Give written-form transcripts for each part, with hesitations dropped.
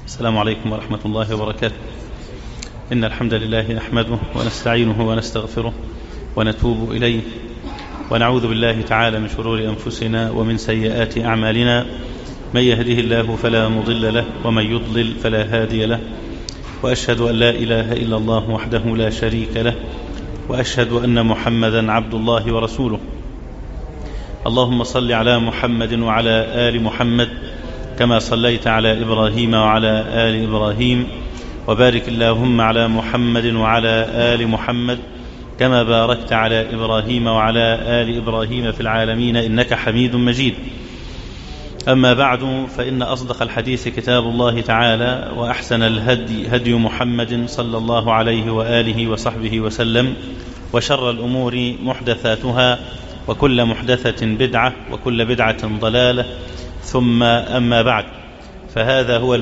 السلام عليكم ورحمة الله وبركاته. إن الحمد لله نحمده ونستعينه ونستغفره ونتوب إليه، ونعوذ بالله تعالى من شرور أنفسنا ومن سيئات أعمالنا. من يهده الله فلا مضل له ومن يضلل فلا هادي له، وأشهد أن لا إله إلا الله وحده لا شريك له، وأشهد أن محمدا عبد الله ورسوله. اللهم صل على محمد وعلى آل محمد كما صليت على إبراهيم وعلى آل إبراهيم، وبارك اللهم على محمد وعلى آل محمد كما باركت على إبراهيم وعلى آل إبراهيم في العالمين إنك حميد مجيد. أما بعد، فإن أصدق الحديث كتاب الله تعالى، وأحسن الهدي هدي محمد صلى الله عليه وآله وصحبه وسلم، وشر الأمور محدثاتها، وكل محدثة بدعة، وكل بدعة ضلالة، ثم أما بعد، فهذا هو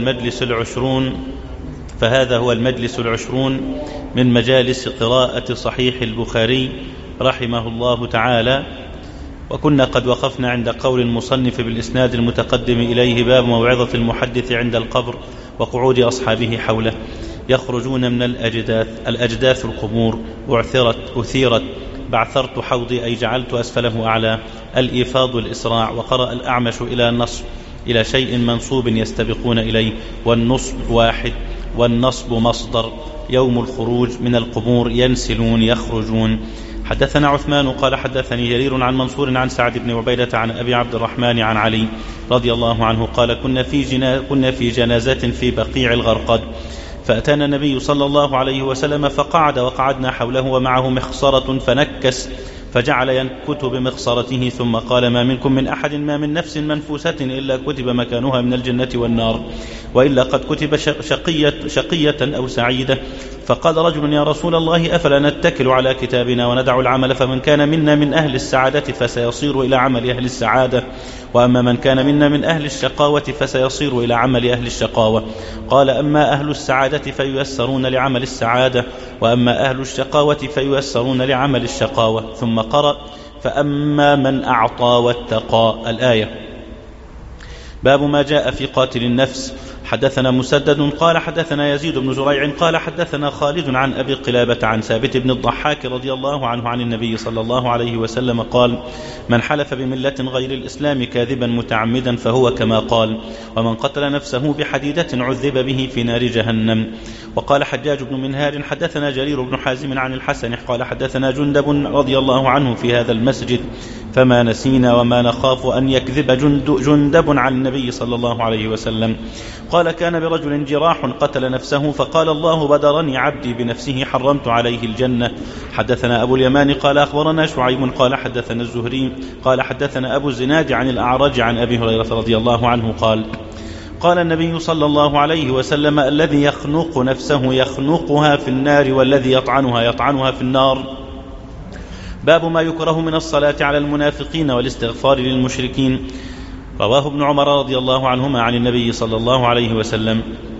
المجلس العشرون من مجالس قراءة صحيح البخاري رحمه الله تعالى. وكنا قد وقفنا عند قول المصنف بالإسناد المتقدم إليه: باب موعظة المحدث عند القبر وقعود أصحابه حوله. يخرجون من الأجداث القبور، أثيرت بعثرت حوضي، أي جعلت أسفله أعلى. الإيفاض الإسراع. وقرأ الأعمش إلى النصب، إلى شيء منصوب يستبقون إليه، والنصب واحد، والنصب مصدر. يوم الخروج من القبور، ينسلون يخرجون. حدثنا عثمان قال حدثني جرير عن منصور عن سعد بن عبيدة عن أبي عبد الرحمن عن علي رضي الله عنه قال: كنا في جنازة في بقيع الغرقد، فأتانا النبي صلى الله عليه وسلم فقعد، وقعدنا حوله ومعه مخصرة فنكس، فجعل ينكت بمخصرته، ثم قال: ما منكم من أحد، ما من نفس منفوسة إلا كتب مكانها من الجنة والنار، وإلا قد كتب شقية أو سعيدة. فقال رجل: يا رسول الله، أفلا نتكل على كتابنا وندع العمل؟ فمن كان منا من أهل السعادة فسيصير إلى عمل أهل السعادة، وأما من كان منا من أهل الشقاوة فسيصير إلى عمل أهل الشقاوة. قال: أما أهل السعادة فييسرون لعمل السعادة، وأما أهل الشقاوة فييسرون لعمل الشقاوة. ثم قرأ: فأما من أعطى واتقى، الآية. باب ما جاء في قاتل النفس. حدثنا مسدد قال حدثنا يزيد بن زريع قال حدثنا خالد عن أبي قلابة عن ثابت بن الضحاك رضي الله عنه عن النبي صلى الله عليه وسلم قال: من حلف بملة غير الإسلام كاذبا متعمدا فهو كما قال، ومن قتل نفسه بحديدة عذب به في نار جهنم. وقال حجاج بن منهار حدثنا جرير بن حازم عن الحسن قال حدثنا جندب رضي الله عنه في هذا المسجد، فما نسينا وما نخاف أن يكذب جندب عن النبي صلى الله عليه وسلم. قال: كان برجل جراح قتل نفسه، فقال: الله بدرني عبدي بنفسه، حرمت عليه الجنة. حدثنا أبو اليمان قال أخبرنا شعيب قال حدثنا الزهري قال حدثنا أبو الزناد عن الأعرج عن أبي هريرة رضي الله عنه قال: قال النبي صلى الله عليه وسلم: الذي يخنق نفسه يخنقها في النار، والذي يطعنها في النار. باب ما يكره من الصلاة على المنافقين والاستغفار للمشركين. رواه ابن عمر رضي الله عنهما عن النبي صلى الله عليه وسلم.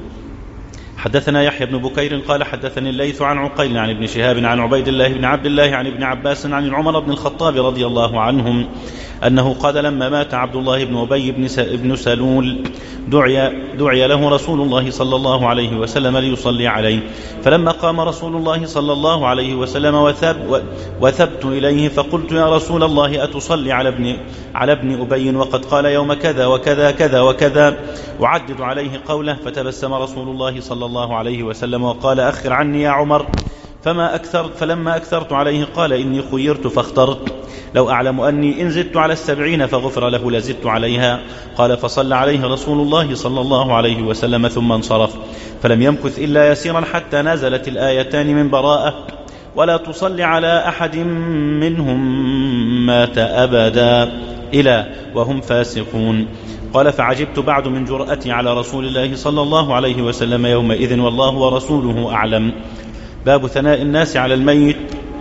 حدثنا يحيى بن بكير قال حدثني الليث عن عقيل عن ابن شهاب عن عبيد الله بن عبد الله عن ابن عباس عن عمر بن الخطاب رضي الله عنهم أنه قال: لما مات عبد الله بن أبي بن سلول دعي له رسول الله صلى الله عليه وسلم ليصلي عليه، فلما قام رسول الله صلى الله عليه وسلم وثبت إليه، فقلت: يا رسول الله، أتصلي على ابن أبي وقد قال يوم كذا وكذا كذا وكذا، أعدد عليه قوله. فتبسم رسول الله صلى الله عليه وسلم وقال: أخر عني يا عمر. فلما أكثرت عليه قال: إني خيرت فاخترت، لو أعلم أني إن زدت على 70 فغفر له لزدت عليها. قال: فصلى عليه رسول الله صلى الله عليه وسلم ثم انصرف، فلم يمكث إلا يسيرا حتى نزلت الآيتان من براءة: ولا تصلي على أحد منهم مات أبدا، إلى وهم فاسقون. قال: فعجبت بعد من جرأتي على رسول الله صلى الله عليه وسلم يومئذ، والله ورسوله أعلم. باب ثناء الناس على الميت.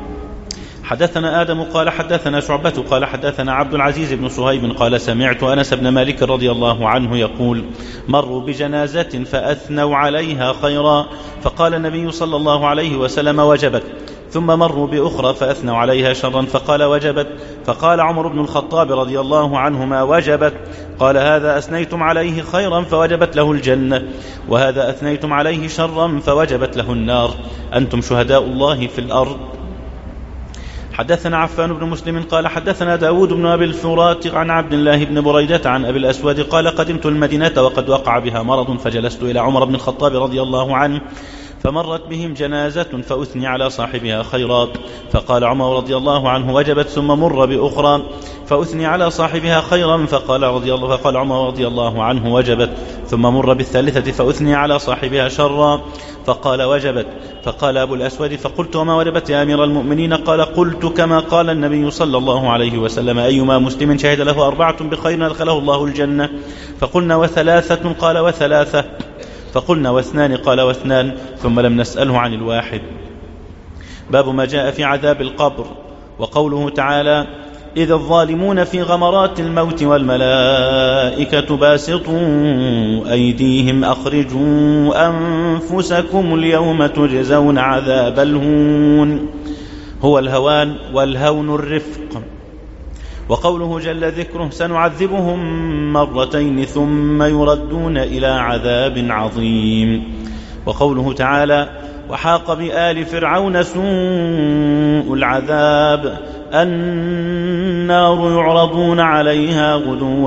حدثنا آدم قال حدثنا شعبة قال حدثنا عبد العزيز بن صهيب قال: سمعت أنس بن مالك رضي الله عنه يقول: مروا بجنازة فأثنوا عليها خيرا، فقال النبي صلى الله عليه وسلم: وجبت. ثم مروا بأخرى فأثنوا عليها شرا فقال وجبت. فقال عمر بن الخطاب رضي الله عنهما وجبت. قال هذا أثنيتم عليه خيرا فوجبت له الجنة، وهذا أثنيتم عليه شرا فوجبت له النار، أنتم شهداء الله في الأرض. حدثنا عفان بن مسلم قال حدثنا داود بن أبي الفرات عن عبد الله بن بريدة عن أبي الأسود قال قدمت المدينة وقد وقع بها مرض، فجلست إلى عمر بن الخطاب رضي الله عنه فمرت بهم جنازة فأثني على صاحبها خيرا، فقال عمر رضي الله عنه وجبت، ثم مر بأخرى فأثني على صاحبها خيرا، فقال عمر رضي الله عنه وجبت، ثم مر بالثالثة فأثني على صاحبها شرا، فقال وجبت. فقال أبو الأسود فقلت وما وجبت يا أمير المؤمنين؟ قال قلت كما قال النبي صلى الله عليه وسلم أيما مسلم شهد له 4 بخير أدخله الله الجنة. فقلنا وثلاثة؟ قال وثلاثة. فقلنا واثنان؟ قال واثنان، ثم لم نسأله عن الواحد. باب ما جاء في عذاب القبر. وقوله تعالى إذ الظالمون في غمرات الموت والملائكة باسطوا أيديهم أخرجوا أنفسكم اليوم تجزون عذاب الهون. هو الهوان والهون الرفق. وقوله جل ذكره سنعذبهم مرتين ثم يردون إلى عذاب عظيم. وقوله تعالى وحاق بآل فرعون سوء العذاب النار يعرضون عليها غدوا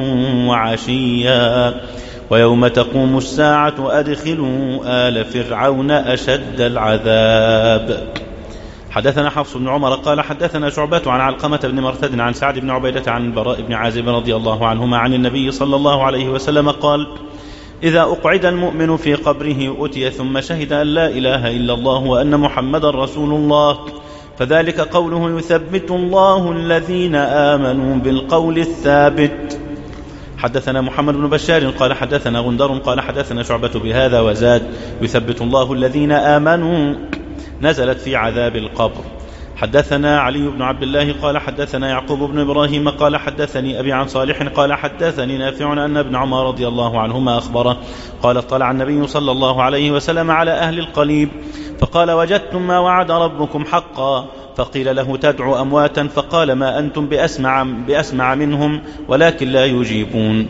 وعشيا ويوم تقوم الساعة أدخلوا آل فرعون أشد العذاب. حدثنا حفص بن عمر قال حدثنا شعبة عن علقمة بن مرثد عن سعد بن عبيدة عن البراء بن عازب رضي الله عنهما عن النبي صلى الله عليه وسلم قال إذا أقعد المؤمن في قبره أتي ثم شهد أن لا إله إلا الله وأن محمدا رسول الله فذلك قوله يثبت الله الذين آمنوا بالقول الثابت. حدثنا محمد بن بشار قال حدثنا غندر قال حدثنا شعبة بهذا وزاد يثبت الله الذين آمنوا نزلت في عذاب القبر. حدثنا علي بن عبد الله قال حدثنا يعقوب بن إبراهيم قال حدثني أبي عن صالح قال حدثني نافع أن ابن عمر رضي الله عنهما أخبره قال اطلع النبي صلى الله عليه وسلم على أهل القليب فقال وجدتم ما وعد ربكم حقا؟ فقيل له تدعو أمواتا فقال ما أنتم بأسمع منهم ولكن لا يجيبون.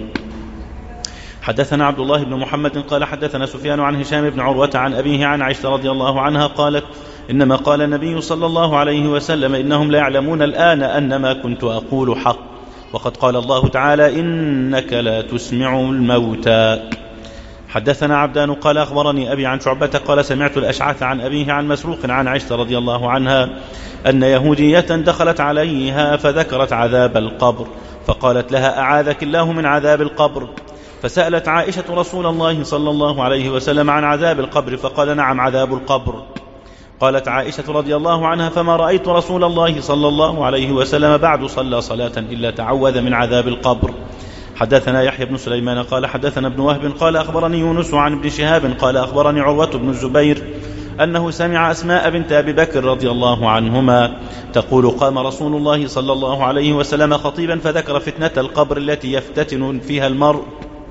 حدثنا عبد الله بن محمد قال حدثنا سفيان عن هشام بن عروة عن أبيه عن عائشة رضي الله عنها قالت إنما قال النبي صلى الله عليه وسلم إنهم لا يعلمون الآن أن ما كنت أقول حق وقد قال الله تعالى إنك لا تسمع الموتى. حدثنا عبدان قال أخبرني أبي عن شعبة قال سمعت الأشعث عن أبيه عن مسروق عن عائشة رضي الله عنها أن يهودية دخلت عليها فذكرت عذاب القبر فقالت لها أعاذك الله من عذاب القبر فسألت عائشة رسول الله صلى الله عليه وسلم عن عذاب القبر فقال نعم عذاب القبر. قالت عائشة رضي الله عنها فما رأيت رسول الله صلى الله عليه وسلم بعد صلى صلاة إلا تعوذ من عذاب القبر. حدثنا يحيى بن سليمان قال حدثنا ابن وهب قال أخبرني يونس عن ابن شهاب قال أخبرني عروة بن الزبير أنه سمع أسماء بنت أبي بكر رضي الله عنهما تقول قام رسول الله صلى الله عليه وسلم خطيبا فذكر فتنة القبر التي يفتتن فيها المرء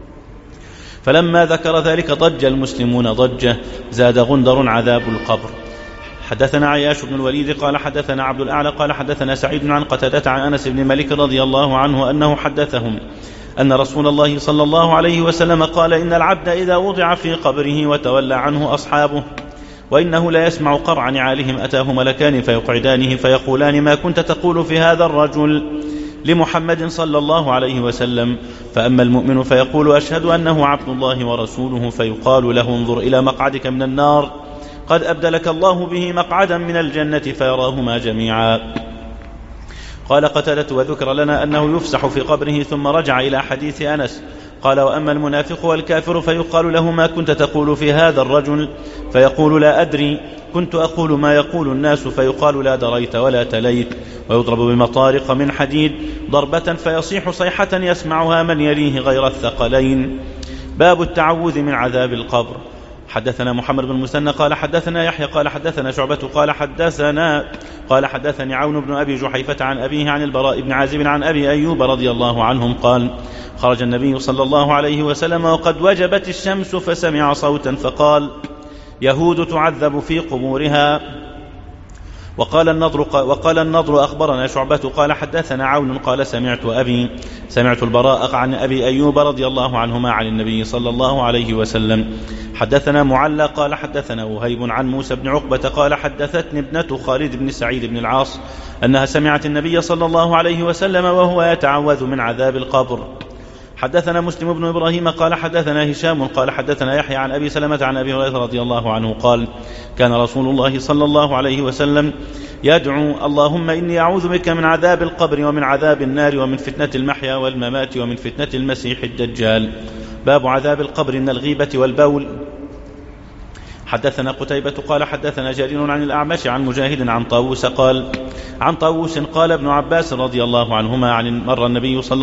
فلما ذكر ذلك ضج المسلمون ضجة زاد غندر عذاب القبر. حدثنا عياش بن الوليد قال حدثنا عبد الأعلى قال حدثنا سعيد عن قتادة عن أنس بن مالك رضي الله عنه أنه حدثهم أن رسول الله صلى الله عليه وسلم قال إن العبد إذا وضع في قبره وتولى عنه أصحابه وإنه لا يسمع قرع نعالهم أتاه ملكان فيقعدانه فيقولان ما كنت تقول في هذا الرجل لمحمد صلى الله عليه وسلم فأما المؤمن فيقول أشهد أنه عبد الله ورسوله فيقال له انظر إلى مقعدك من النار قد أبدلك الله به مقعدا من الجنة فيراهما جميعا. قال قتادة وذكر لنا أنه يفسح في قبره ثم رجع إلى حديث أنس قال وأما المنافق والكافر فيقال له ما كنت تقول في هذا الرجل فيقول لا أدري كنت أقول ما يقول الناس فيقال لا دريت ولا تليت ويضرب بمطارق من حديد ضربة فيصيح صيحة يسمعها من يليه غير الثقلين. باب التعوذ من عذاب القبر. حدثنا محمد بن المثنى قال حدثنا يحيى قال حدثنا شعبة قال حدثني عون بن أبي جحيفة عن أبيه عن البراء بن عازب عن أبي أيوب رضي الله عنهم قال خرج النبي صلى الله عليه وسلم وقد وجبت الشمس فسمع صوتا فقال يهود تعذب في قبورها وقال النضر أخبرنا شعبة قال حدثنا عون قال سمعت البراء عن أبي أيوب رضي الله عنهما عن النبي صلى الله عليه وسلم. حدثنا معلى قال حدثنا وهيب عن موسى بن عقبة قال حدثتني ابنة خالد بن سعيد بن العاص أنها سمعت النبي صلى الله عليه وسلم وهو يتعوذ من عذاب القبر. حدثنا مسلم بن إبراهيم قال حدثنا هشام قال حدثنا يحيى عن أبي سلمة عن أبي هريرة رضي الله عنه قال كان رسول الله صلى الله عليه وسلم يدعو اللهم إني أعوذ بك من عذاب القبر ومن عذاب النار ومن فتنة المحيا والممات ومن فتنة المسيح الدجال. باب عذاب القبر من الغيبة والبول. حدثنا قتيبة قال حدثنا جرير عن الأعمش عن مجاهد عن طاووس قال ابن عباس رضي الله عنهما مر النبي صلى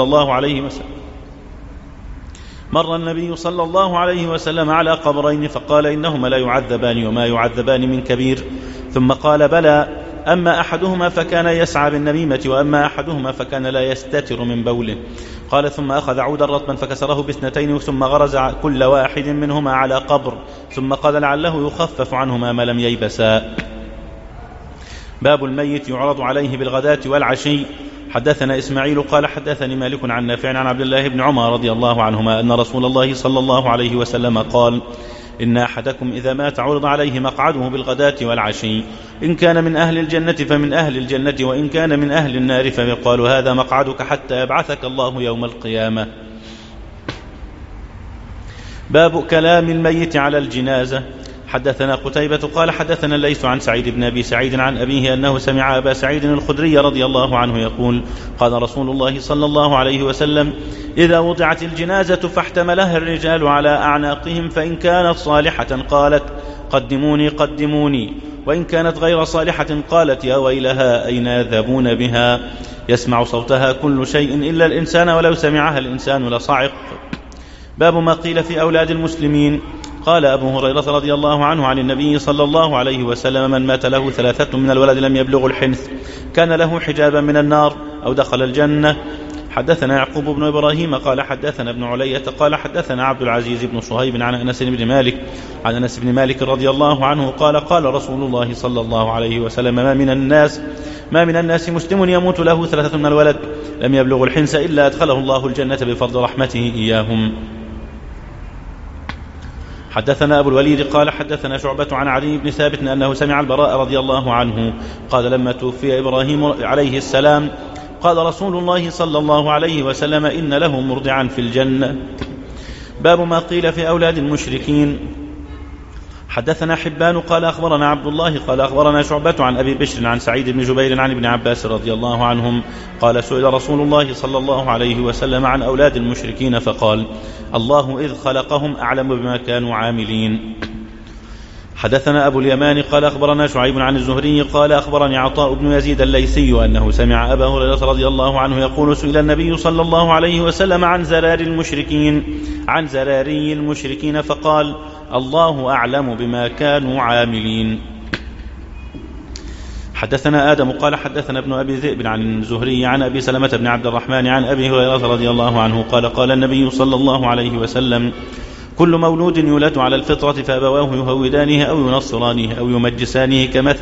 الله عليه وسلم على قبرين فقال إنهما لا يعذبان وما يعذبان من كبير، ثم قال بلى، أما أحدهما فكان يسعى بالنميمة وأما أحدهما فكان لا يستتر من بوله. قال ثم أخذ عودا رطبا فكسره باثنتين ثم غرز كل واحد منهما على قبر ثم قال لعله يخفف عنهما ما لم ييبسا. باب الميت يعرض عليه بالغداة والعشي. حدثنا إسماعيل قال حدثني مالك عن نافع عن عبد الله بن عمر رضي الله عنهما أن رسول الله صلى الله عليه وسلم قال إن أحدكم إذا مات عرض عليه مقعده بالغداة والعشي، إن كان من أهل الجنة فمن أهل الجنة وإن كان من أهل النار فيقال هذا مقعدك حتى يبعثك الله يوم القيامة. باب كلام الميت على الجنازة. حدثنا قتيبة قال حدثنا الليث عن سعيد بن أبي سعيد عن أبيه أنه سمع أبا سعيد الخدري رضي الله عنه يقول قال رسول الله صلى الله عليه وسلم إذا وضعت الجنازة فاحتملها الرجال على أعناقهم فإن كانت صالحة قالت قدموني وإن كانت غير صالحة قالت يا ويلها أين يذهبون بها، يسمع صوتها كل شيء إلا الإنسان ولو سمعها الإنسان لصعق. باب ما قيل في أولاد المسلمين. قال أبو هريرة رضي الله عنه عن النبي صلى الله عليه وسلم من مات له 3 من الولد لم يبلغ الحنث كان له حجابا من النار أو دخل الجنة. حدثنا يعقوب بن إبراهيم قال حدثنا ابن علية قال حدثنا عبد العزيز بن صهيب عن أنس بن مالك رضي الله عنه قال رسول الله صلى الله عليه وسلم ما من الناس مسلم يموت له 3 من الولد لم يبلغ الحنث إلا أدخله الله الجنة بفضل رحمته إياهم. حدثنا أبو الوليد قال حدثنا شعبة عن علي بن ثابت أنه سمع البراء رضي الله عنه قال لما توفي إبراهيم عليه السلام قال رسول الله صلى الله عليه وسلم إن له مرضعا في الجنة. باب ما قيل في أولاد المشركين. حدثنا حبان قال أخبرنا عبد الله قال أخبرنا شعبة عن أبي بشر عن سعيد بن جبير عن ابن عباس رضي الله عنهم قال سئل رسول الله صلى الله عليه وسلم عن أولاد المشركين فقال الله إذ خلقهم أعلم بما كانوا عاملين. حدثنا أبو اليمان قال أخبرنا شعيب عن الزهري قال أخبرني عطاء بن يزيد الليثي أنه سمع أبا هريرة رضي الله عنه يقول سئل النبي صلى الله عليه وسلم عن زراري المشركين فقال الله أعلم بما كانوا عاملين. حدثنا آدم قال حدثنا ابن أبي ذئب عن الزهري عن أبي سلمة بن عبد الرحمن عن أبي هريرة رضي الله عنه قال النبي صلى الله عليه وسلم كل مولود يولد على الفطرة فأبواه يهودانه أو ينصرانه أو يمجسانه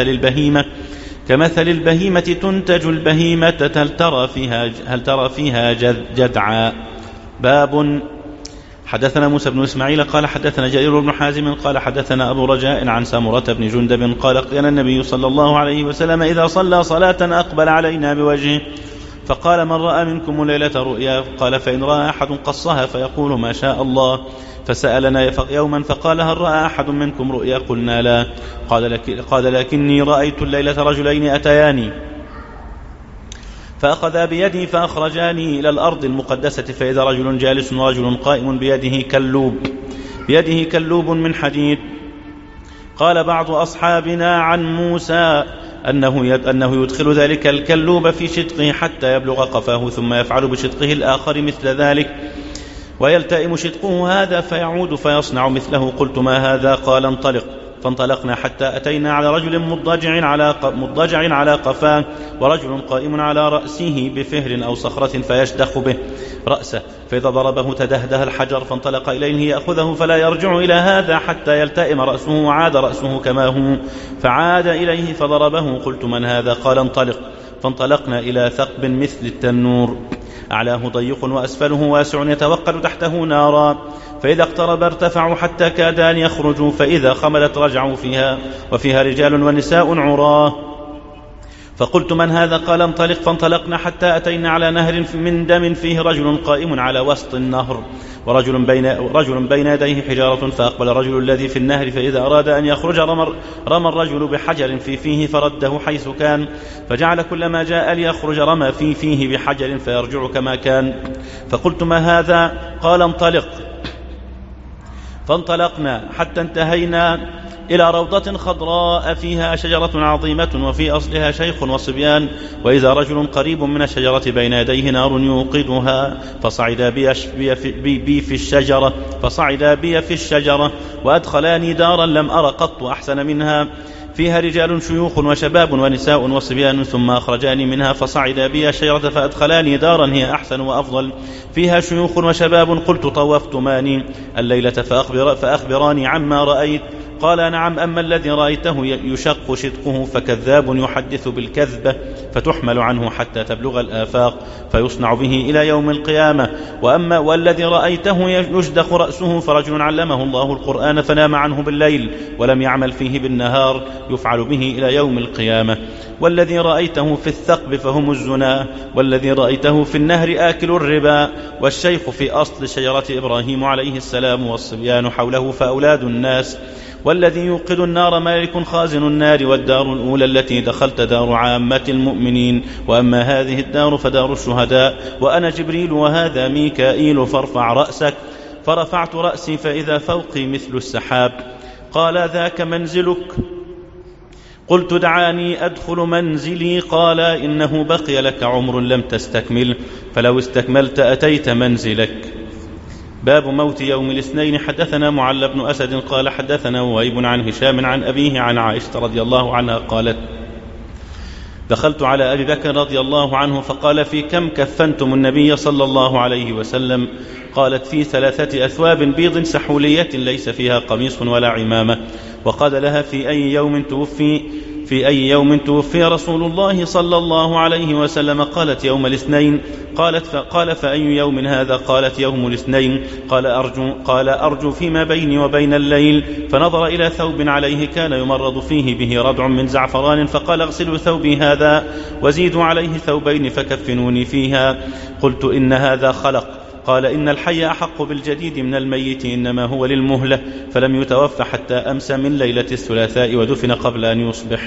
كمثل البهيمة تنتج البهيمة هل ترى فيها جدعا. باب. حدثنا موسى بن إسماعيل قال حدثنا جرير بن حازم قال حدثنا أبو رجاء عن سامرة بن جندب قال كان النبي صلى الله عليه وسلم إذا صلى صلاة أقبل علينا بوجهه فقال من رأى منكم الليلة رؤيا قال فإن رأى أحد قصها فيقول ما شاء الله فسألنا يوما فقال هل رأى أحد منكم رؤيا قلنا لا قال لكني رأيت الليلة رجلين أتياني فأخذا بيدي فأخرجاني إلى الأرض المقدسة فإذا رجل جالس ورجل قائم بيده كلوب من حديد. قال بعض أصحابنا عن موسى أنه يدخل ذلك الكلوب في شدقه حتى يبلغ قفاه ثم يفعل بشدقه الآخر مثل ذلك ويلتئم شدقه هذا فيعود فيصنع مثله. قلت ما هذا؟ قال انطلق فانطلقنا حتى أتينا على رجل مضجع على قفاه، ورجل قائم على رأسه بفهر أو صخرة فيشدخ به رأسه، فإذا ضربه تدهده الحجر، فانطلق إليه يأخذه فلا يرجع إلى هذا حتى يلتئم رأسه، وعاد رأسه كما هو، فعاد إليه فضربه. قلت: من هذا؟ قال: انطلق. فانطلقنا إلى ثقب مثل التنور، أعلاه ضيق وأسفله واسع يتوقد تحته نارا، فإذا اقترب ارتفعوا حتى كاد أن يخرجوا، فإذا خملت رجعوا فيها، وفيها رجال ونساء عراه. فقلت: من هذا؟ قال: انطلق. فانطلقنا حتى أتينا على نهر من دم فيه رجل قائم على وسط النهر، ورجل بين يديه حجارة، فأقبل الرجل الذي في النهر، فإذا أراد أن يخرج رمى الرجل بحجر في فيه فرده حيث كان، فجعل كلما جاء ليخرج رمى في فيه بحجر فيرجع كما كان. فقلت: ما هذا؟ قال: انطلق. فانطلقنا حتى انتهينا إلى روضة خضراء فيها شجرة عظيمة، وفي أصلها شيخ وصبيان، وإذا رجل قريب من الشجرة بين يديه نار يوقدها، فصعدا بي في الشجرة وأدخلاني دارا لم أر قط أحسن منها، فيها رجال شيوخ وشباب ونساء وصبيان، ثم أخرجاني منها فصعدا بي الشجرة فأدخلاني دارا هي أحسن وأفضل، فيها شيوخ وشباب. قلت: طوفت ماني الليلة فأخبراني عما رأيت. قال: نعم، أما الذي رأيته يشق شدقه فكذاب يحدث بالكذبة فتحمل عنه حتى تبلغ الآفاق فيصنع به إلى يوم القيامة، والذي رأيته يشدخ رأسه فرجل علمه الله القرآن فنام عنه بالليل ولم يعمل فيه بالنهار يفعل به إلى يوم القيامة، والذي رأيته في الثقب فهم الزنا، والذي رأيته في النهر آكل الربا، والشيخ في أصل شجرة إبراهيم عليه السلام، والصبيان حوله فأولاد الناس، والذي يوقد النار مالك خازن النار، والدار الأولى التي دخلت دار عامة المؤمنين، وأما هذه الدار فدار الشهداء، وأنا جبريل وهذا ميكائيل، فارفع رأسك. فرفعت رأسي فإذا فوقي مثل السحاب. قال: ذاك منزلك؟ قلت: دعاني أدخل منزلي. قال: إنه بقي لك عمر لم تستكمل، فلو استكملت أتيت منزلك. باب موت يوم الاثنين. حدثنا معل بن أسد قال حدثنا وهيب عن هشام عن أبيه عن عائشة رضي الله عنها قالت: دخلت على أبي بكر رضي الله عنه فقال: في كم كفنتم النبي صلى الله عليه وسلم؟ قالت: في 3 أثواب بيض سحولية ليس فيها قميص ولا عمامة. وقال لها: في أي يوم توفي رسول الله صلى الله عليه وسلم؟ قالت: يوم الاثنين. قال: فأي يوم هذا؟ قالت: يوم الاثنين. قال: أرجو فيما بيني وبين الليل. فنظر إلى ثوب عليه كان يمرض فيه به ردع من زعفران، فقال: اغسلوا ثوبي هذا وزيدوا عليه ثوبين فكفنوني فيها. قلت: إن هذا خلق. قال: إن الحي أحق بالجديد من الميت، إنما هو للمهلة. فلم يتوفى حتى أمس من ليلة الثلاثاء، ودفن قبل أن يصبح.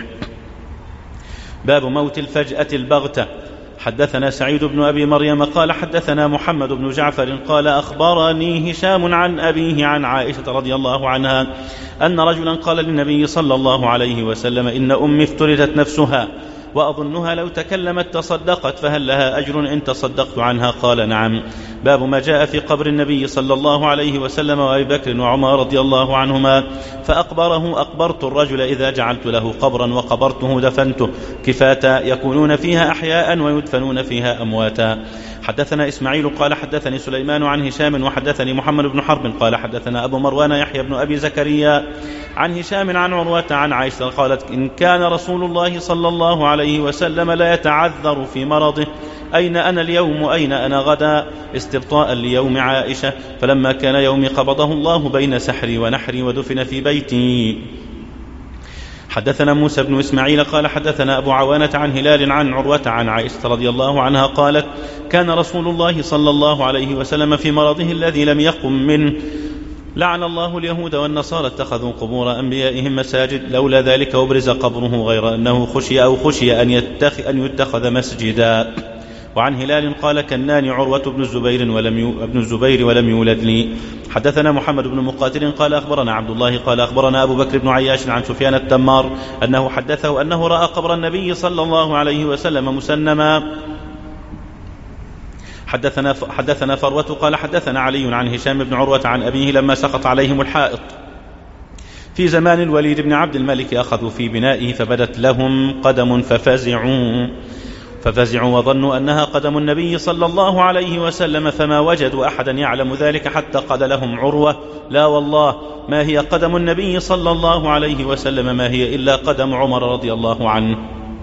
باب موت الفجأة البغتة. حدثنا سعيد بن أبي مريم قال حدثنا محمد بن جعفر قال أخبرني هشام عن أبيه عن عائشة رضي الله عنها أن رجلا قال للنبي صلى الله عليه وسلم: إن أمي افترضت نفسها وأظنها لو تكلمت تصدقت، فهل لها أجر إن تصدقت عنها؟ قال: نعم. باب ما جاء في قبر النبي صلى الله عليه وسلم وأبي بكر وعمر رضي الله عنهما فأقبره: أقبرت الرجل إذا جعلت له قبرا وقبرته دفنته كفاتا، يكونون فيها أحياء ويدفنون فيها أمواتا. حدثنا إسماعيل قال حدثني سليمان عن هشام وحدثني محمد بن حرب قال حدثنا أبو مروان يحيى بن أبي زكريا عن هشام عن عروة عن عائشة قالت: إن كان رسول الله صلى الله عليه وسلم لا يتعذر في مرضه: أين أنا اليوم أين أنا غدا؟ استبطاء ليوم عائشة. فلما كان يومي قبضه الله بين سحري ونحري ودفن في بيتي. حدثنا موسى بن إسماعيل قال حدثنا أبو عوانة عن هلال عن عروة عن عائشة رضي الله عنها قالت: كان رسول الله صلى الله عليه وسلم في مرضه الذي لم يقم منه: لعن الله اليهود والنصارى اتخذوا قبور أنبيائهم مساجد، لولا ذلك أبرز قبره، غير أنه خشي أن يتخذ مسجدا. وعن هلال قال: كناني عروة بن الزبير ولم يولد لي. حدثنا محمد بن مقاتل قال أخبرنا عبد الله قال أخبرنا أبو بكر بن عياش عن سفيان التمار أنه حدثه أنه رأى قبر النبي صلى الله عليه وسلم مسنما. حدثنا فروة قال حدثنا علي عن هشام بن عروة عن أبيه لما سقط عليهم الحائط في زمان الوليد بن عبد الملك أخذوا في بنائه فبدت لهم قدم ففزعوا وظنوا أنها قدم النبي صلى الله عليه وسلم، فما وجدوا أحدا يعلم ذلك حتى قال لهم عروة: لا والله ما هي قدم النبي صلى الله عليه وسلم، ما هي إلا قدم عمر رضي الله عنه.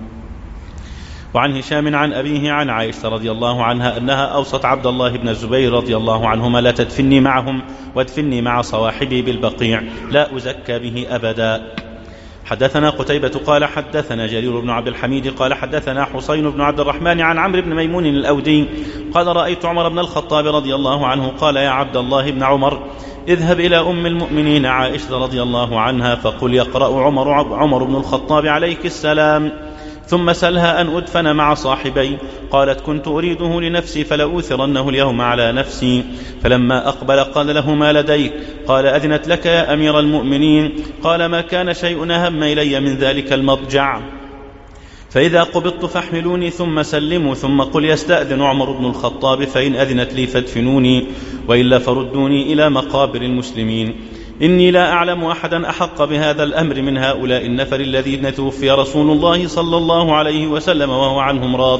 وعن هشام عن أبيه عن عائشة رضي الله عنها أنها أوصت عبد الله بن الزبير رضي الله عنهما: لا تدفني معهم وادفني مع صواحبي بالبقيع، لا أزكى به أبدا. حدثنا قتيبة قال حدثنا جرير بن عبد الحميد قال حدثنا حسين بن عبد الرحمن عن عمرو بن ميمون الأودي قال: رأيت عمر بن الخطاب رضي الله عنه قال: يا عبد الله بن عمر، اذهب إلى أم المؤمنين عائشة رضي الله عنها فقل: يقرأ عمر بن الخطاب عليك السلام، ثم سلها أن أدفن مع صاحبي. قالت: كنت أريده لنفسي فلأوثرنه اليوم على نفسي. فلما أقبل قال له: ما لديك؟ قال: أذنت لك يا أمير المؤمنين. قال: ما كان شيء أهم إلي من ذلك المضجع، فإذا قبضت فاحملوني ثم سلموا، ثم قل: يستأذن عمر بن الخطاب، فإن أذنت لي فادفنوني، وإلا فردوني إلى مقابر المسلمين. إني لا أعلم أحدا أحق بهذا الأمر من هؤلاء النفر الذين توفي رسول الله صلى الله عليه وسلم وهو عنهم راض،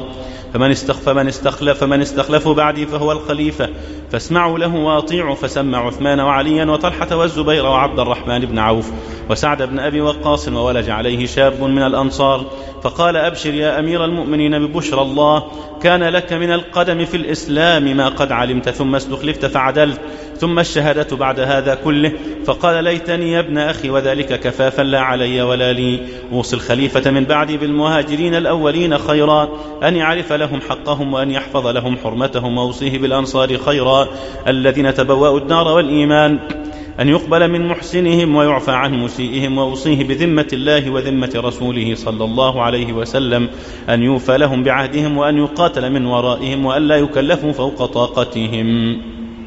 فمن استخلف بعدي فهو الخليفة، فاسمعوا له واطيعوا. فسمى عثمان وعليا وطلحة والزبير وعبد الرحمن بن عوف وسعد بن أبي وقاص، وولج عليه شاب من الأنصار فقال: أبشر يا أمير المؤمنين ببشرى الله، كان لك من القدم في الإسلام ما قد علمت، ثم استخلفت فعدلت، ثم الشهادة بعد هذا كله. فقال: ليتني يا ابن أخي، وذلك كفافا لا علي ولا لي. أوصي الخليفة من بعدي بالمهاجرين الأولين خيرا، أن يعرف لهم حقهم وأن يحفظ لهم حرمتهم، وأوصيه بالأنصار خيرا الذين تبوأوا الدار والإيمان، أن يقبل من محسنهم ويعفى عن مسيئهم. وأوصيه بذمة الله وذمة رسوله صلى الله عليه وسلم أن يوفى لهم بعهدهم، وأن يقاتل من ورائهم، وأن لا يكلفوا فوق طاقتهم.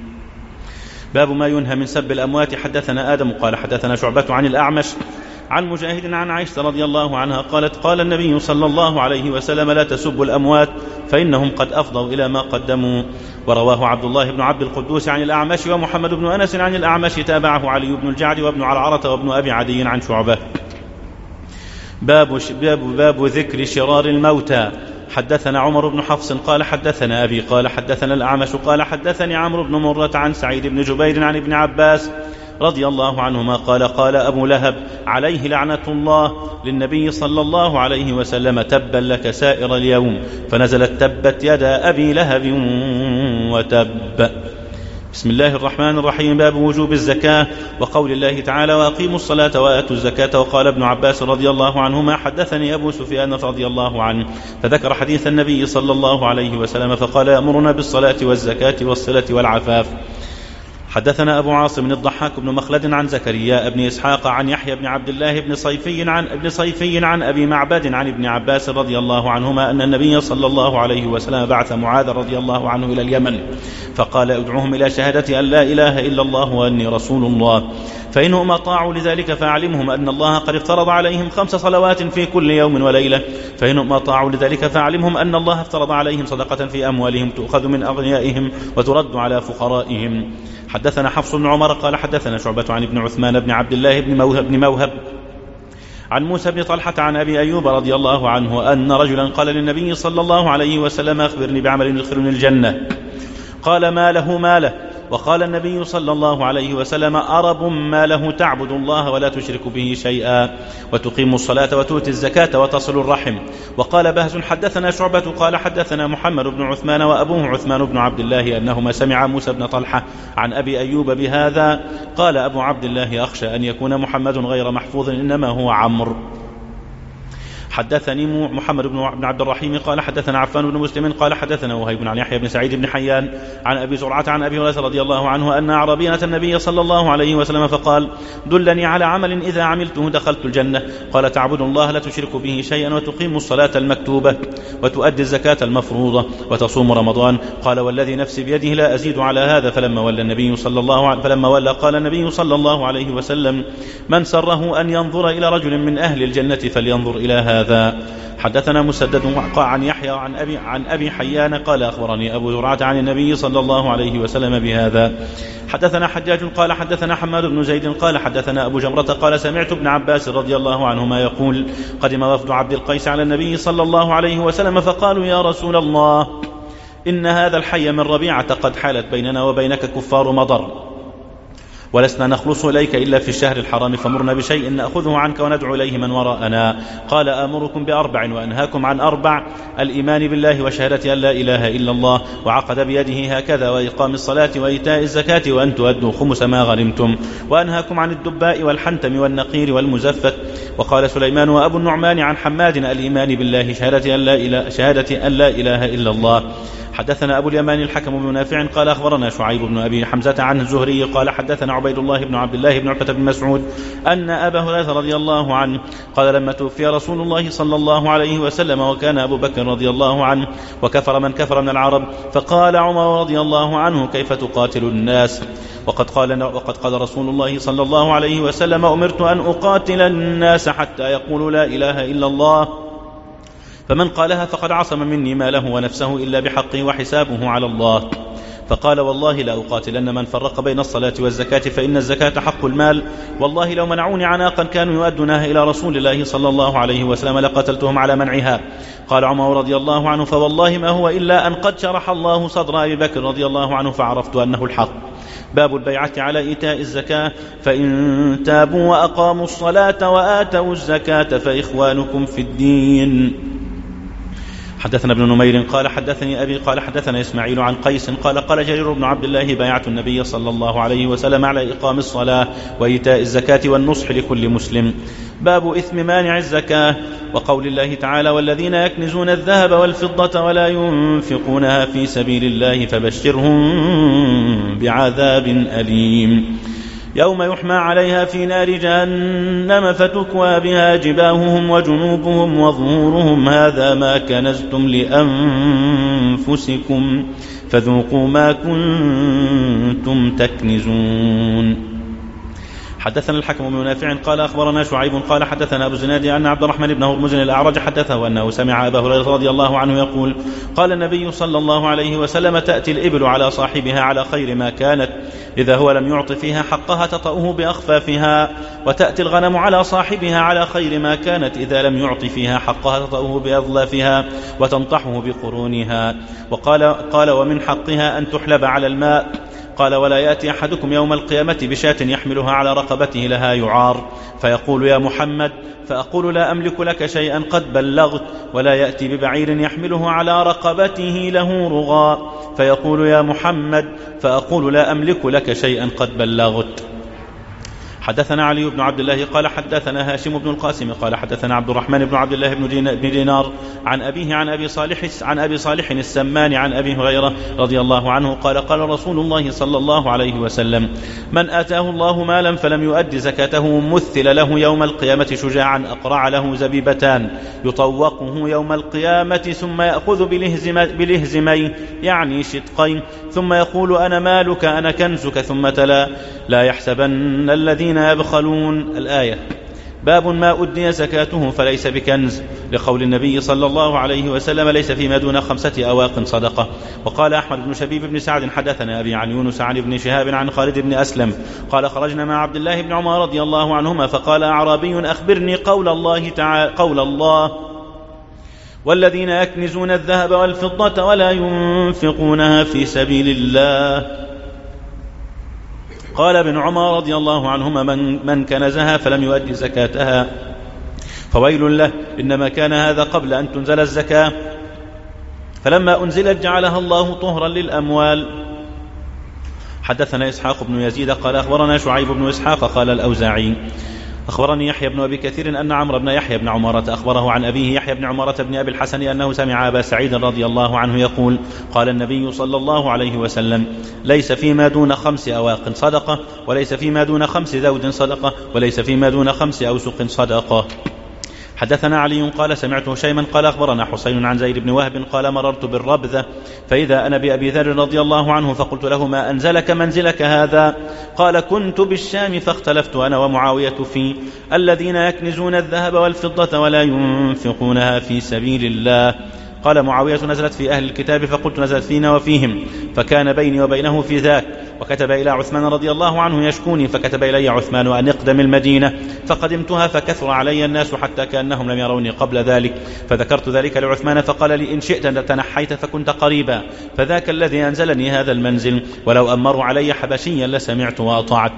باب ما ينهى من سب الأموات. حدثنا آدم قال حدثنا شعبة عن الأعمش عن مجاهد عن عائشة رضي الله عنها قالت: قال النبي صلى الله عليه وسلم: لا تسبوا الأموات فإنهم قد أفضوا إلى ما قدموا. ورواه عبد الله بن عبد القدوس عن الأعمش، ومحمد بن أنس عن الأعمش تابعه علي بن الجعد وابن عرعرة وابن أبي عدي عن شعبة. باب ذكر شرار الموتى. حدثنا عمر بن حفص قال حدثنا أبي قال حدثنا الأعمش قال حدثني عمرو بن مرة عن سعيد بن جبير عن ابن عباس رضي الله عنهما قال: قال أبو لهب عليه لعنة الله للنبي صلى الله عليه وسلم: تبا لك سائر اليوم، فنزلت: تبت يدا أبي لهب وتب. بسم الله الرحمن الرحيم. باب وجوب الزكاة وقول الله تعالى: وأقيموا الصلاة وآتوا الزكاة. وقال ابن عباس رضي الله عنهما: حدثني أبو سفيان رضي الله عنه فذكر حديث النبي صلى الله عليه وسلم فقال: يأمرنا بالصلاة والزكاة والصلة والعفاف. حدثنا أبو عاصم الضحاك بن مخلد عن زكريا بن إسحاق عن يحيى بن عبد الله بن صيفي عن أبي معبد عن ابن عباس رضي الله عنهما أن النبي صلى الله عليه وسلم بعث معاذ رضي الله عنه إلى اليمن فقال: ادعوهم إلى شهادة أن لا إله إلا الله وأني رسول الله، فإنهم أطاعوا لذلك فأعلمهم أن الله قد افترض عليهم 5 صلوات في كل يوم وليلة، فإنهم أطاعوا لذلك فأعلمهم أن الله افترض عليهم صدقة في أموالهم تؤخذ من أغنيائهم وترد على فقرائهم. حدثنا حفص بن عمر قال حدثنا شعبة عن ابن عثمان بن عبد الله بن موهب عن موسى بن طلحة عن أبي أيوب رضي الله عنه أن رجلا قال للنبي صلى الله عليه وسلم: أخبرني بعمل يدخلني الجنة. قال: ما له؟ وقال النبي صلى الله عليه وسلم: أرب ما له، تعبد الله ولا تشرك به شيئا، وتقيم الصلاة وتؤتي الزكاة وتصل الرحم. وقال بهز: حدثنا شعبة قال حدثنا محمد بن عثمان وأبوه عثمان بن عبد الله أنهما سمع موسى بن طلحة عن أبي أيوب بهذا. قال أبو عبد الله: أخشى أن يكون محمد غير محفوظ، إنما هو عمرو. حدثني محمد بن عبد الرحيم قال حدثنا عفان بن مسلم قال حدثنا وهيب عن يحيى بن سعيد بن حيان عن أبي زرعة عن أبي هريرة رضي الله عنه أن أعرابيا أتى النبي صلى الله عليه وسلم فقال: دلني على عمل إذا عملته دخلت الجنة. قال: تعبد الله لا تشرك به شيئا، وتقيم الصلاة المكتوبة، وتؤدي الزكاة المفروضة، وتصوم رمضان. قال: والذي نفسي بيده لا أزيد على هذا. فلما ولى قال النبي صلى الله عليه وسلم: من سره أن ينظر إلى رجل من أهل الجنة فلينظر إلى هذا. بهذا. حدثنا مسدد عن يحيى عن أبي حيان قال أخبرني أبو زرعة عن النبي صلى الله عليه وسلم بهذا. حدثنا حجاج قال حدثنا حماد بن زيد قال حدثنا أبو جمرة قال سمعت ابن عباس رضي الله عنهما يقول قدم وفد عبد القيس على النبي صلى الله عليه وسلم فقالوا يا رسول الله إن هذا الحي من ربيعة قد حالت بيننا وبينك كفار مضر ولسنا نخلص إليك إلا في الشهر الحرام فمرنا بشيء نأخذه عنك وندعو إليه من وراءنا. قال آمركم بأربع وأنهاكم عن أربع: الإيمان بالله وشهادة أن لا إله إلا الله، وعقد بيده هكذا، وإقام الصلاة وإيتاء الزكاة، وأن تؤدوا خمس ما غنمتم. وأنهاكم عن الدباء والحنتم والنقير والمزفت. وقال سليمان وأبو النعمان عن حماد: الإيمان بالله شهادة أن لا إله إلا الله. حدثنا أبو اليمان الحكم بن نافع قال أخبرنا شعيب بن أبي حمزة عن الزهري قال حدثنا عبيد الله بن عبد الله بن عتبة بن مسعود أن أبا هريرة رضي الله عنه قال لما توفي رسول الله صلى الله عليه وسلم وكان أبو بكر رضي الله عنه وكفر من كفر من العرب، فقال عمر رضي الله عنه: كيف تقاتل الناس؟ وقد قال رسول الله صلى الله عليه وسلم: أمرت أن أقاتل الناس حتى يقولوا لا إله إلا الله، فمن قالها فقد عصم مني ماله ونفسه إلا بحقه وحسابه على الله. فقال: والله لا أقاتلن من فرق بين الصلاة والزكاة، فإن الزكاة حق المال، والله لو منعوني عناقا كانوا يؤدونها إلى رسول الله صلى الله عليه وسلم لقتلتهم على منعها. قال عمر رضي الله عنه: فوالله ما هو إلا أن قد شرح الله صدر أبي بكر رضي الله عنه فعرفت أنه الحق. باب البيعة على إيتاء الزكاة: فإن تابوا وأقاموا الصلاة وآتوا الزكاة فإخوانكم في الدين. حدثنا ابن نمير قال حدثني أبي قال حدثنا إسماعيل عن قيس قال جرير بن عبد الله: بايعت النبي صلى الله عليه وسلم على إقام الصلاة وإيتاء الزكاة والنصح لكل مسلم. باب إثم مانع الزكاة، وقول الله تعالى: والذين يكنزون الذهب والفضة ولا ينفقونها في سبيل الله فبشرهم بعذاب أليم. يوم يحمى عليها في نار جهنم فتكوى بها جباههم وجنوبهم وظهورهم هذا ما كنزتم لأنفسكم فذوقوا ما كنتم تكنزون. حدثنا الحكم بن نافع قال أخبرنا شعيب قال حدثنا أبو الزناد أن عبد الرحمن بن هرمز الأعرج حدثه أنه سمع أبا هريرة رضي الله عنه يقول: قال النبي صلى الله عليه وسلم: تأتي الإبل على صاحبها على خير ما كانت، إذا هو لم يعط فيها حقها تطأه بأخفافها، وتأتي الغنم على صاحبها على خير ما كانت، إذا لم يعط فيها حقها تطأه بأظلافها وتنطحه بقرونها. قال ومن حقها أن تحلب على الماء. قال: ولا يأتي أحدكم يوم القيامة بشاة يحملها على رقبته لها يعار، فيقول: يا محمد، فأقول: لا أملك لك شيئا قد بلغت. ولا يأتي ببعير يحمله على رقبته له رغاء، فيقول: يا محمد، فأقول: لا أملك لك شيئا قد بلغت. حدثنا علي بن عبد الله قال حدثنا هاشم بن القاسم قال حدثنا عبد الرحمن بن عبد الله بن دينار عن أبيه عن أبي صالح السمان عن أبي هريرة رضي الله عنه قال: قال رسول الله صلى الله عليه وسلم: من آتاه الله مالا فلم يؤد زكاته مثل له يوم القيامة شجاعا أقرع له زبيبتان يطوقه يوم القيامة، ثم يأخذ بلهزمين يعني شدقين، ثم يقول: أنا مالك أنا كنزك، ثم تلا: لا يحسبن الذين يبخلون. الآية. باب ما أدي زكاته فليس بكنز، لقول النبي صلى الله عليه وسلم: ليس فيما دون 5 أواق صدقة. وقال أحمد بن شبيب بن سعد حدثنا أبي عن يونس عن ابن شهاب عن خالد بن أسلم قال: خرجنا مع عبد الله بن عمر رضي الله عنهما، فقال أعرابي: أخبرني قول الله تعالى: قول الله: والذين يكنزون الذهب والفضة ولا ينفقونها في سبيل الله. قال ابن عمر رضي الله عنهما: من كنزها فلم يؤدي زكاتها فويل له، إنما كان هذا قبل أن تنزل الزكاة، فلما أنزلت جعلها الله طهرا للأموال. حدثنا إسحاق بن يزيد قال أخبرنا شعيب بن إسحاق قال الأوزاعي: أخبرني يحيى بن أبي كثير أن عمرو بن يحيى بن عمرة أخبره عن أبيه يحيى بن عمرة بن أبي الحسن أنه سمع أبا سعيد رضي الله عنه يقول: قال النبي صلى الله عليه وسلم: ليس فيما دون 5 أواق صدقة، وليس فيما دون 5 ذود صدقة، وليس فيما دون 5 أوسق صدقة. حدثنا علي قال سمعت هشيما قال أخبرنا حسين عن زيد بن وهب قال مررت بالربذة فإذا أنا بأبي ذر رضي الله عنه فقلت له ما أنزلك منزلك هذا؟ قال كنت بالشام فاختلفت أنا ومعاوية في الذين يكنزون الذهب والفضة ولا ينفقونها في سبيل الله. قال معاوية نزلت في أهل الكتاب فقلت نزلت فينا وفيهم، فكان بيني وبينه في ذاك. وكتب إلى عثمان رضي الله عنه يشكوني، فكتب إلي عثمان أن اقدم المدينة، فقدمتها فكثر علي الناس حتى كأنهم لم يروني قبل ذلك، فذكرت ذلك لعثمان فقال لي إن شئت تنحيت فكنت قريبا، فذاك الذي أنزلني هذا المنزل، ولو أمروا علي حبشيا لسمعت وأطعت.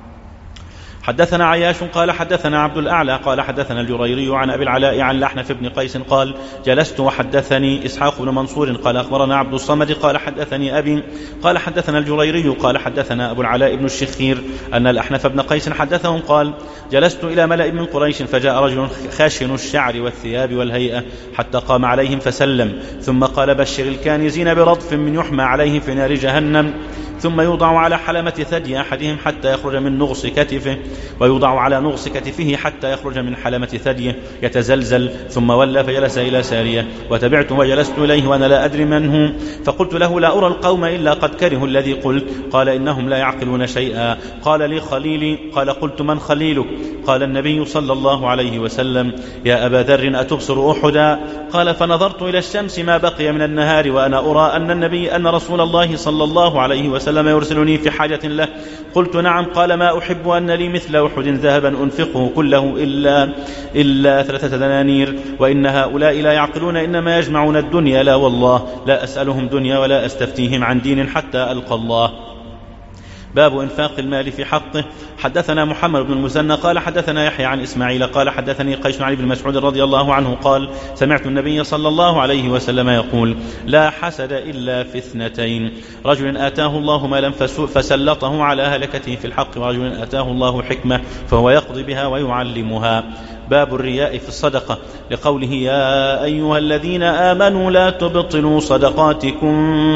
حدثنا عياش قال حدثنا عبد الأعلى قال حدثنا الجريري عن أبي العلاء عن الأحنف بن قيس قال جلست وحدثني إسحاق بن منصور قال أخبرنا عبد الصمد قال حدثني أبي قال حدثنا الجريري قال حدثنا أبو العلاء بن الشخير أن الأحنف بن قيس حدثهم قال جلست إلى ملأ من قريش فجاء رجل خاشن الشعر والثياب والهيئة حتى قام عليهم فسلم، ثم قال بشر الكانزين برضف من يحمى عليه في نار جهنم، ثم يوضع على حلمة ثدي أحدهم حتى يخرج من نغص كتفه، ويوضع على نغص كتفه حتى يخرج من حلمة ثديه يتزلزل، ثم ولى فجلس إلى سارية وتبعته وجلست إليه وأنا لا أدري من هو، فقلت له لا أرى القوم إلا قد كرهوا الذي قلت، قال إنهم لا يعقلون شيئا. قال لي خليلي، قال قلت من خليلك؟ قال النبي صلى الله عليه وسلم يا أبا ذر أتبصر أحدا؟ قال فنظرت إلى الشمس ما بقي من النهار وأنا أرى أن رسول الله صلى الله عليه وسلم يرسلني في حاجة له. قلت نعم. قال ما أحب أن لي مثل أحد ذهبا أنفقه كله إلا 3 دنانير، وإن هؤلاء لا يعقلون إنما يجمعون الدنيا، لا والله لا أسألهم دنيا ولا أستفتيهم عن دين حتى ألقى الله. باب إنفاق المال في حقه. حدثنا محمد بن المثنى قال حدثنا يحيى عن إسماعيل قال حدثني قيس عن ابن مسعود رضي الله عنه قال سمعت النبي صلى الله عليه وسلم يقول لا حسد إلا في 2: رجل آتاه الله مالا فسلطه على هلكته في الحق، ورجل آتاه الله حكمة فهو يقضي بها ويعلمها. باب الرياء في الصدقة، لقوله يا أيها الذين آمنوا لا تبطلوا صدقاتكم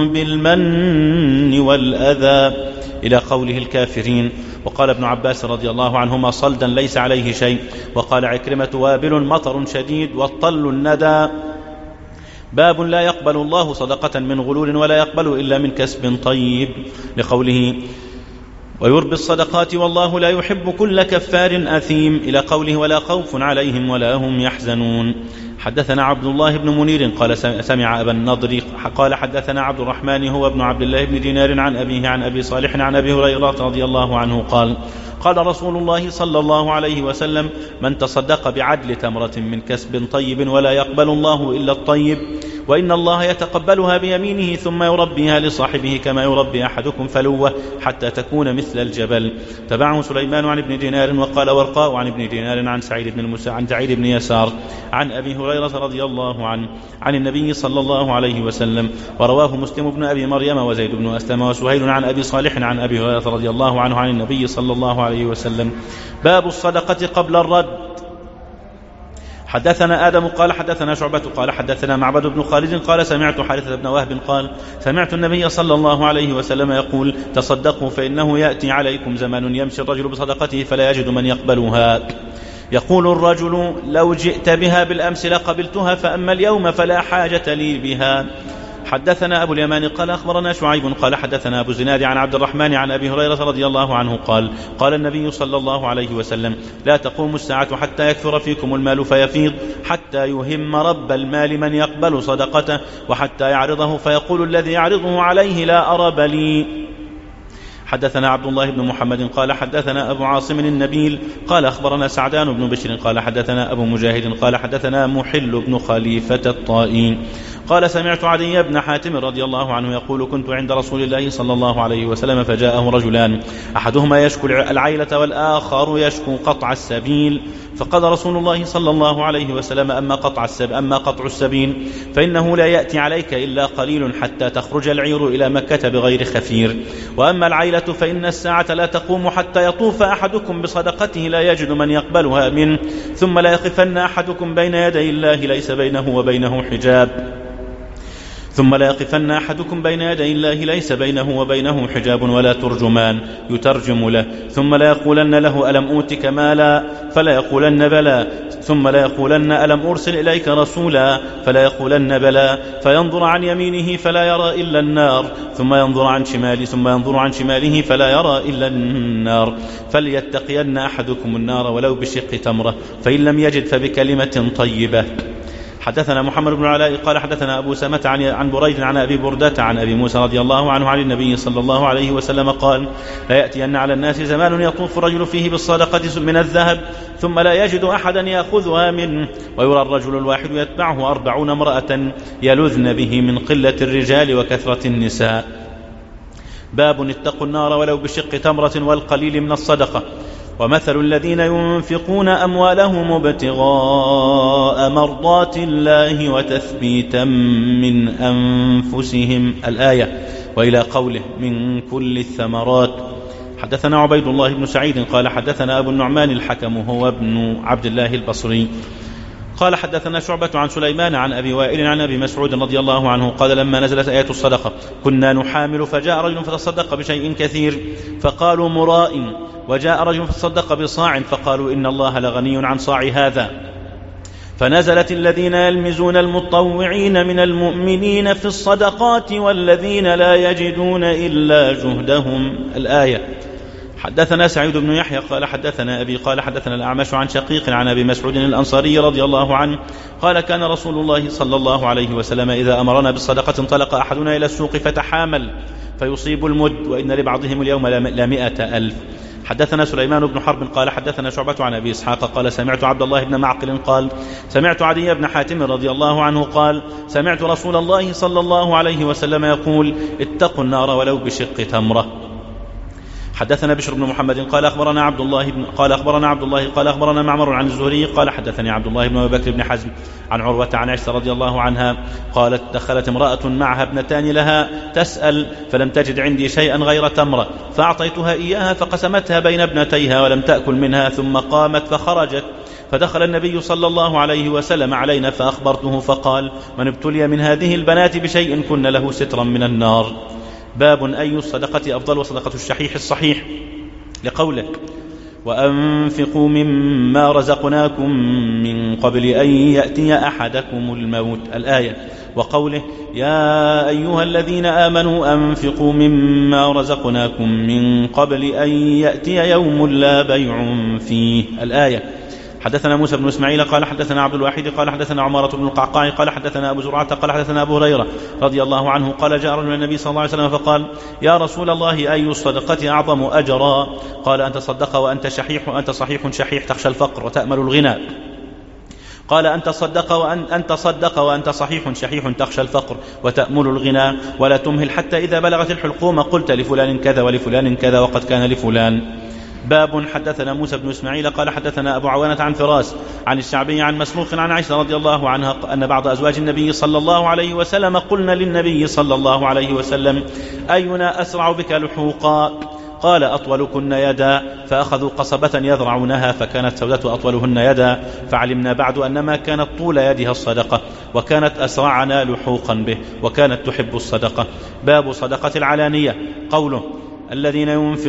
بالمن والأذى إلى قوله الكافرين. وقال ابن عباس رضي الله عنهما صلدا ليس عليه شيء. وقال عكرمة وابل مطر شديد والطل الندى. باب لا يقبل الله صدقة من غلول ولا يقبل إلا من كسب طيب، لقوله ويربي الصدقات والله لا يحب كل كفار أثيم إلى قوله ولا خوف عليهم ولا هم يحزنون. حدثنا عبد الله بن منير قال سمع أبا النضر قال حدثنا عبد الرحمن هو ابن عبد الله بن دينار عن أبيه عن أبي صالح عن أبي هريرة رضي الله عنه قال رسول الله صلى الله عليه وسلم من تصدق بعدل تمرة من كسب طيب ولا يقبل الله إلا الطيب، وإن الله يتقبلها بيمينه ثم يربيها لصاحبه كما يربي أحدكم فلوة حتى تكون مثل الجبل. تبعه سليمان عن ابن دينار وقال ورقاء عن ابن دينار عن سعيد بن يسار عن أبي هريرة رضي الله عنه عن النبي صلى الله عليه وسلم، ورواه مسلم بن أبي مريم وزيد بن أسلم وسهيل عن أبي صالح عن أبي هريرة رضي الله عنه عن النبي صلى الله عليه وسلم. باب الصدقة قبل الرد. حدثنا آدم قال حدثنا شعبة قال حدثنا معبد بن خالد قال سمعت حارثة بن وهب قال سمعت النبي صلى الله عليه وسلم يقول تصدقوا فإنه يأتي عليكم زمان يمشي الرجل بصدقته فلا يجد من يقبلها، يقول الرجل لو جئت بها بالأمس لقبلتها فأما اليوم فلا حاجة لي بها. حدثنا أبو اليمان قال أخبرنا شعيب قال حدثنا أبو الزناد عن عبد الرحمن عن أبي هريرة رضي الله عنه قال النبي صلى الله عليه وسلم لا تقوم الساعة حتى يكثر فيكم المال فيفيض، حتى يهم رب المال من يقبل صدقته، وحتى يعرضه فيقول الذي يعرضه عليه لا أرب لي. حدثنا عبد الله بن محمد قال حدثنا أبو عاصم النبيل قال أخبرنا سعدان بن بشر قال حدثنا أبو مجاهد قال حدثنا محل بن خليفة الطائي قال سمعت عدي بن حاتم رضي الله عنه يقول كنت عند رسول الله صلى الله عليه وسلم فجاءه رجلان أحدهما يشكو العيلة والآخر يشكو قطع السبيل، فقال رسول الله صلى الله عليه وسلم أما قطع السبيل فإنه لا يأتي عليك إلا قليل حتى تخرج العير إلى مكة بغير خفير، وأما العيلة فإن الساعة لا تقوم حتى يطوف أحدكم بصدقته لا يجد من يقبلها منه، ثم لا يقفن أحدكم بين يدي الله ليس بينه وبينه حجاب، ثم لا يقفن أحدكم بين يدي الله ليس بينه وبينه حجاب ولا ترجمان يترجم له، ثم لا يقولن له ألم أوتك مالا فلا يقولن بلى، ثم لا يقولن ألم أرسل إليك رسولا فلا يقولن بلى، فينظر عن يمينه فلا يرى إلا النار، ثم ينظر عن شماله فلا يرى إلا النار. فليتقين أحدكم النار ولو بشق تمرة، فإن لم يجد فبكلمة طيبة. حدثنا محمد بن العلاء قال حدثنا أبو سمة عن بريد عن أبي بردة عن أبي موسى رضي الله عنه عن النبي صلى الله عليه وسلم قال: لا يأتين على الناس زمان يطوف الرجل فيه بالصدقة من الذهب ثم لا يجد أحدا يأخذها منه، ويرى الرجل الواحد يتبعه 40 امرأة يلذن به من قلة الرجال وكثرة النساء. باب اتقوا النار ولو بشق تمرة والقليل من الصدقة. ومثل الذين ينفقون أموالهم ابتغاء مرضات الله وتثبيتا من أنفسهم الآية، وإلى قوله من كل الثمرات. حدثنا عبيد الله بن سعيد قال حدثنا أبو النعمان الحكم هو ابن عبد الله البصري قال حدثنا شعبة عن سليمان عن أبي وائل عن أبي مسعود رضي الله عنه قال: لما نزلت آية الصدقة كنا نحامل، فجاء رجل فتصدق بشيء كثير فقالوا مراء، وجاء رجل فتصدق بصاع فقالوا إن الله لغني عن صاع هذا، فنزلت الذين يلمزون المطوعين من المؤمنين في الصدقات والذين لا يجدون إلا جهدهم الآية. حدثنا سعيد بن يحيى قال حدثنا أبي قال حدثنا الأعمش عن شقيق عن أبي مسعود الأنصاري رضي الله عنه قال: كان رسول الله صلى الله عليه وسلم إذا أمرنا بالصدقة انطلق أحدنا إلى السوق فتحامل فيصيب المد، وإن لبعضهم اليوم ل100,000. حدثنا سليمان بن حرب قال حدثنا شعبة عن أبي إسحاق قال: سمعت عبد الله بن معقل قال: سمعت عدي بن حاتم رضي الله عنه قال: سمعت رسول الله صلى الله عليه وسلم يقول: اتقوا النار ولو بشق تمرة. حدثنا بشر بن محمد قال أخبرنا عبد الله قال أخبرنا معمر عن الزهري قال حدثني عبد الله بن أبي بكر بن حزم عن عروة عن عائشة رضي الله عنها قالت: دخلت امرأة معها ابنتان لها تسأل فلم تجد عندي شيئا غير تمرة، فأعطيتها إياها فقسمتها بين ابنتيها ولم تأكل منها، ثم قامت فخرجت، فدخل النبي صلى الله عليه وسلم علينا فأخبرته فقال: من ابتلي من هذه البنات بشيء كن له سترا من النار. باب أي الصدقة أفضل وصدقة الشحيح الصحيح، لقولك: وأنفقوا مما رزقناكم من قبل أن يأتي أحدكم الموت الآية، وقوله: يا أيها الذين آمنوا أنفقوا مما رزقناكم من قبل أن يأتي يوم لا بيع فيه الآية. حدثنا موسى بن إسماعيل قال حدثنا عبد الواحد قال حدثنا عمارة بن القعقاع قال حدثنا أبو زرعة قال حدثنا أبو هريرة رضي الله عنه قال: جاء رجل النبي صلى الله عليه وسلم فقال: يا رسول الله أي الصدقة أعظم أجرا؟ قال: أن تصدق وأنت صحيح شحيح تخشى الفقر وتأمل الغنى. قال: أن تصدق وأنت صحيح شحيح تخشى الفقر وتأمل الغنى، ولا تمهل حتى إذا بلغت الحلقوم قلت لفلان كذا ولفلان كذا وقد كان لفلان. باب حدثنا موسى بن إسماعيل قال حدثنا أبو عوانة عن فراس عن الشعبي عن مسروق عن عائشة رضي الله عنها أن بعض أزواج النبي صلى الله عليه وسلم قلنا للنبي صلى الله عليه وسلم: أينا أسرع بك لحوقا؟ قال: أطولكن يدا، فأخذوا قصبة يذرعونها فكانت سودة أطولهن يدا، فعلمنا بعد أن ما كانت طول يدها الصدقة وكانت أسرعنا لحوقا به وكانت تحب الصدقة. باب صدقة العلانية، قوله: الذين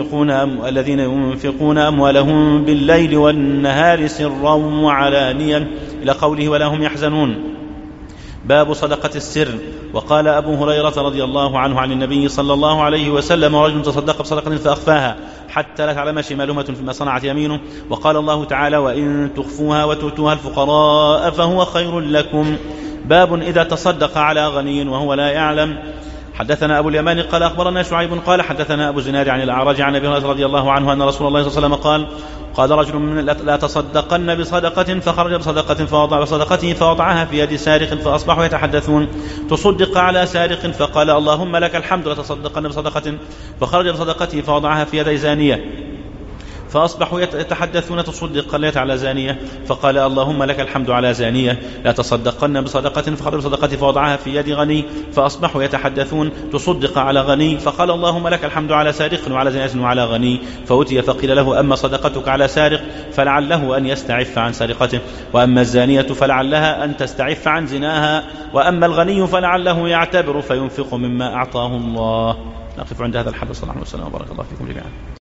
ينفقون أموالهم بالليل والنهار سرا وعلانيا إلى قوله: ولا هم يحزنون. باب صدقة السر. وقال أبو هريرة رضي الله عنه عن النبي صلى الله عليه وسلم: رجل تصدق بصدقة فأخفاها حتى لا تعلم شمالهما فيما صنعت يمينه. وقال الله تعالى: وإن تخفوها وتؤتوها الفقراء فهو خير لكم. باب إذا تصدق على غني وهو لا يعلم. حدثنا أبو اليمان قال أخبرنا شعيب قال حدثنا أبو زناد عن الأعرج عن أبي هريرة رضي الله عنه أن رسول الله صلى الله عليه وسلم قال رجل من لا تصدقن بصدقة، فخرج بصدقة فوضع بصدقته فوضعها في يد سارق، فأصبحوا يتحدثون: تصدق على سارق؟ فقال: اللهم لك الحمد، لتصدقن بصدقة. فخرج بصدقته فوضعها في يد زانية، فأصبحوا يتحدثون تصدق ليت على زانية، فقال اللهم لك الحمد على زانية، لا تصدقن بصدقة، فخرج بصدقة فوضعها في يد غني، فأصبحوا يتحدثون تصدق على غني، فقال اللهم لك الحمد على سارق وعلى زانية وعلى غني، فأتي فقيل له أما صدقتك على سارق فلعله أن يستعف عن سرقته، وأما الزانية فلعلها أن تستعف عن زناها، وأما الغني فلعله يعتبر فينفق مما أعطاه الله. نقف عند هذا الحد، صلى الله عليه وسلم وبارك الله فيكم جميعا.